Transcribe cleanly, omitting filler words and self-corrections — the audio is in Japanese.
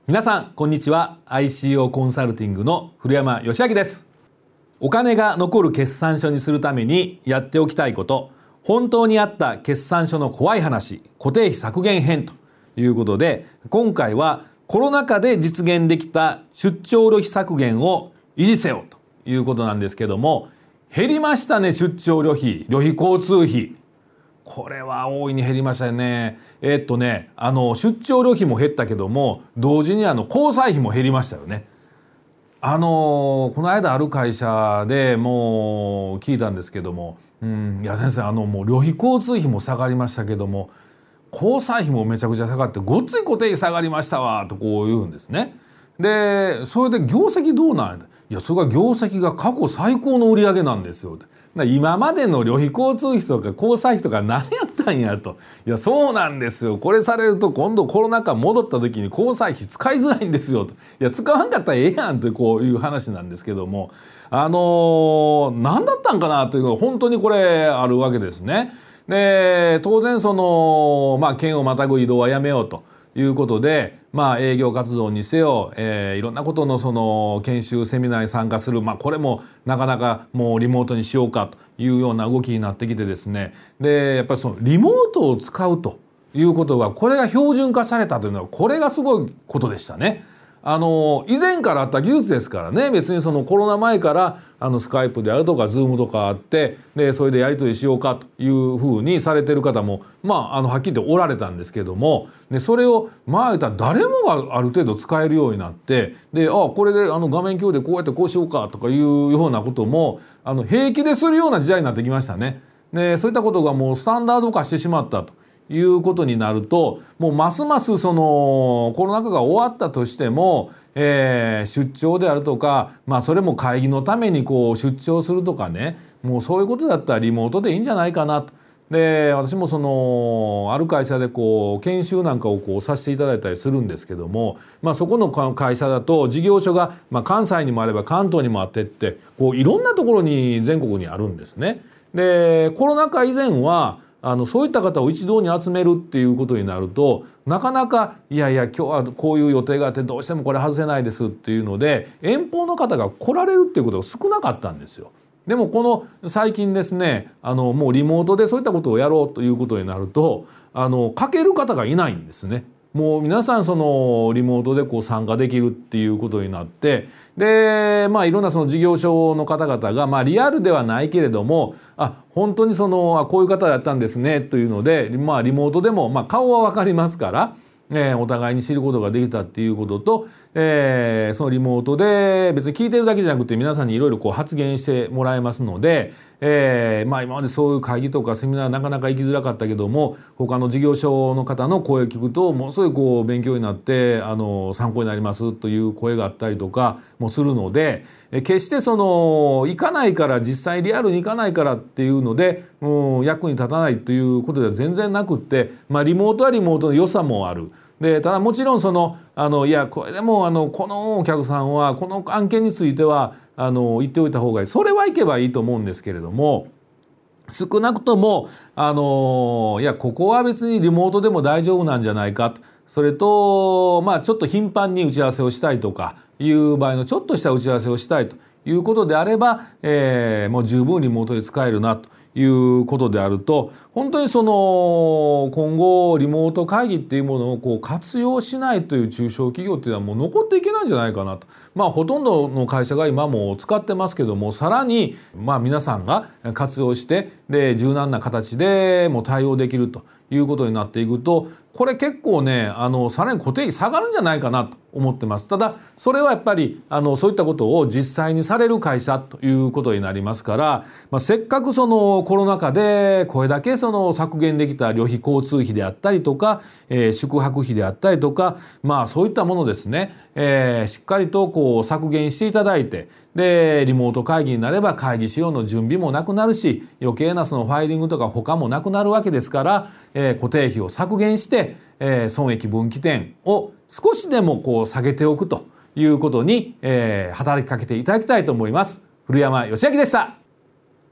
皆さんこんにちは。 ICO コンサルティングの古山義明です。お金が残る決算書にするためにやっておきたいこと、本当にあった決算書の怖い話、固定費削減編ということで、今回はコロナ禍で実現できた出張旅費削減を維持せよということなんですけども、減りましたね。出張旅費、旅費交通費、これは大いに減りましたよね。出張旅費も減ったけども、同時に交際費も減りましたよね。この間ある会社でもう聞いたんですけども、いや先生、もう旅費交通費も下がりましたけども、交際費もめちゃくちゃ下がってごっつい固定費下がりましたわとこう言うんですね。でそれで業績どうなんや。いや、それが業績が過去最高の売り上げなんですよ。今までの旅費交通費とか交際費とか何やったんやと。いや、そうなんですよ。これされると今度コロナ禍戻った時に交際費使いづらいんですよと。いや、使わんかったらええやんとこういう話なんですけども、何だったんかなというのが本当にこれあるわけですね。で当然県をまたぐ移動はやめようということで、営業活動にせよ、いろんなことの研修セミナーに参加する、これもなかなかもうリモートにしようかというような動きになってきてですね。でやっぱりリモートを使うということが、これが標準化されたというのは、これがすごいことでしたね。以前からあった技術ですからね。別にコロナ前からスカイプであるとかズームとかあって、でそれでやり取りしようかというふうにされてる方もはっきり言っておられたんですけども、でそれを言ったら誰もがある程度使えるようになって、でこれで画面共有でこうやってこうしようかとかいうようなことも平気でするような時代になってきましたね。でそういったことがもうスタンダード化してしまったということになると、もうますますコロナ禍が終わったとしても、出張であるとか、それも会議のために出張するとかね、もうそういうことだったらリモートでいいんじゃないかなと。で私もある会社で研修なんかをさせていただいたりするんですけども、そこの会社だと事業所が関西にもあれば関東にもあってっていろんなところに全国にあるんですね。でコロナ禍以前はそういった方を一堂に集めるっていうことになると、なかなかいや今日はこういう予定があってどうしてもこれ外せないですっていうので、遠方の方が来られるっていうことが少なかったんですよ。でもこの最近ですね、もうリモートでそういったことをやろうということになると、かける方がいないんですね。もう皆さんリモートで参加できるっていうことになって、でいろんな事業所の方々がリアルではないけれども、本当にこういう方だったんですねというので、リモートでも顔は分かりますから、お互いに知ることができたっていうことと、そのリモートで別に聞いてるだけじゃなくて皆さんにいろいろ発言してもらえますので、今までそういう会議とかセミナーなかなか行きづらかったけども、他の事業所の方の声を聞くとものすごい勉強になって参考になりますという声があったりとかもするので、決して行かないから、実際リアルに行かないからっていうので役に立たないということでは全然なくって、リモートはリモートの良さもある。でただもちろんいやこれでもこのお客さんはこの案件については言っておいた方がいい、それは行けばいいと思うんですけれども、少なくともいやここは別にリモートでも大丈夫なんじゃないかと。それとちょっと頻繁に打ち合わせをしたいとかいう場合のちょっとした打ち合わせをしたいということであれば、もう十分リモートで使えるなということであると、本当に今後リモート会議っていうものを活用しないという中小企業っていうのはもう残っていけないんじゃないかなと。ほとんどの会社が今も使ってますけども、さらに皆さんが活用してで柔軟な形でも対応できるということになっていくと、これ結構ねさらに固定費下がるんじゃないかなと思ってます。ただそれはやっぱりそういったことを実際にされる会社ということになりますから、せっかくコロナ禍でこれだけ削減できた旅費交通費であったりとか、宿泊費であったりとか、そういったものですね、しっかりと削減していただいて、でリモート会議になれば会議資料の準備もなくなるし、余計なファイリングとか他もなくなるわけですから、固定費を削減して、損益分岐点を少しでも下げておくということに、働きかけていただきたいと思います。古山義明でした。